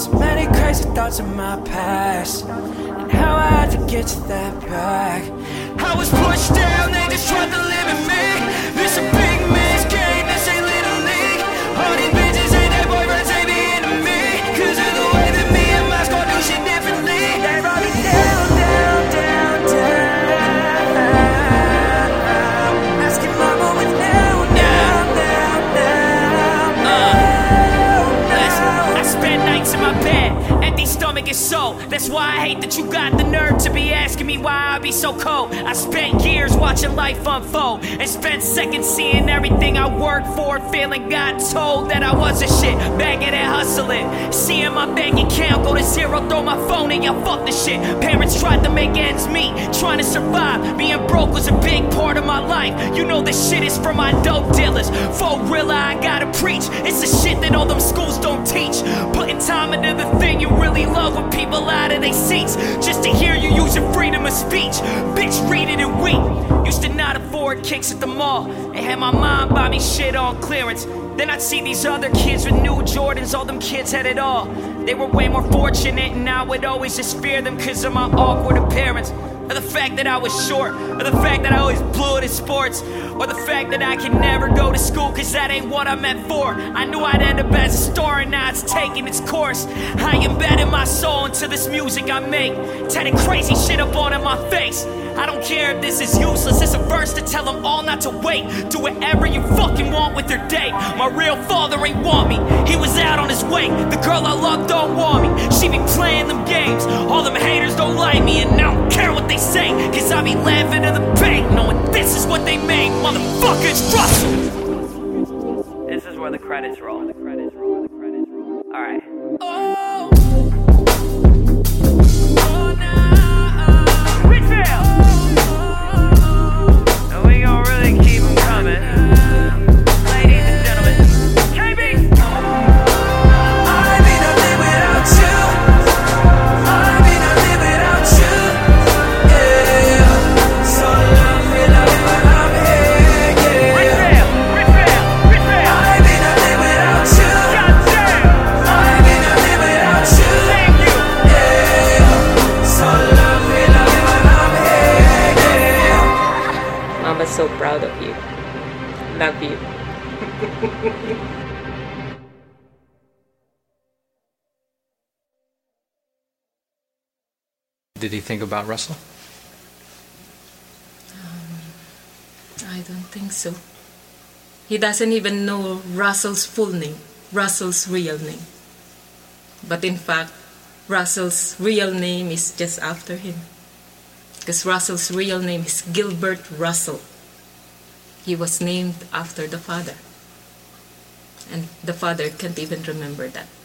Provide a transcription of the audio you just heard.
So many crazy thoughts in my past, and how I had to get to that back. I was pushed down, they just tried to limit me. This a big man's game, this ain't Little League. All these bitches ain't their boyfriends, they be into me. Cause of the way that me and my squad do shit differently. They brought me down, down, down, down. Asking mama with now, now, now, now. Listen, I spend nights in my bed, empty stomach is so. That's why I hate that you got the nerve to be asking me why I be so cold. I spent years watching life unfold, and spent seconds seeing everything I worked for, feeling got told that I wasn't shit, begging and hustling, seeing my bank account go to zero, throw my phone and y'all fuck the shit. Parents tried to make ends meet, trying to survive. Being broke was a big part of my life. You know this shit is for my dope dealers. For real, I gotta preach. It's the shit that all them schools don't teach. Putting time into the thing you really love when people out of their seats, just to hear you use your freedom of speech. Bitch, read it and weep. Used to not afford kicks at the mall, and had my mom buy me shit on clearance. Then I'd see these other kids with new Jordans, all them kids had it all. They were way more fortunate, and I would always just fear them cause of my awkward appearance. Or the fact that I was short, or the fact that I always blew it in sports, or the fact that I could never go to school cause that ain't what I'm meant for. I knew I'd end up as a star and now it's taking its course. I embedded my soul into this music I make, tatted crazy shit up on in my face. I don't care if this is useless, it's a verse to tell them all not to wait. Do whatever you fucking want with your day. My real father ain't want me, he was out on his way. The girl I love don't want me, she be playing them games. All them haters don't like me, and I don't care what they say, cause I be laughing to the bank, knowing this is what they make. Motherfuckers, Russell! This is where the credits roll. Alright. Oh, and we gon' really keep them coming. Ladies and gentlemen, KB! I mean, I live without you. I mean, I live without you. Yeah. So love me when I'm here. Yeah. I mean, I live without you. I mean, I live without you. Yeah. So love me when I'm here. Yeah. Mama's so proud of you. Love you. Did he think about Russell? I don't think so. He doesn't even know Russell's full name, Russell's real name. But in fact, Russell's real name is just after him. Because Russell's real name is Gilbert Russell. He was named after the father. And the father can't even remember that.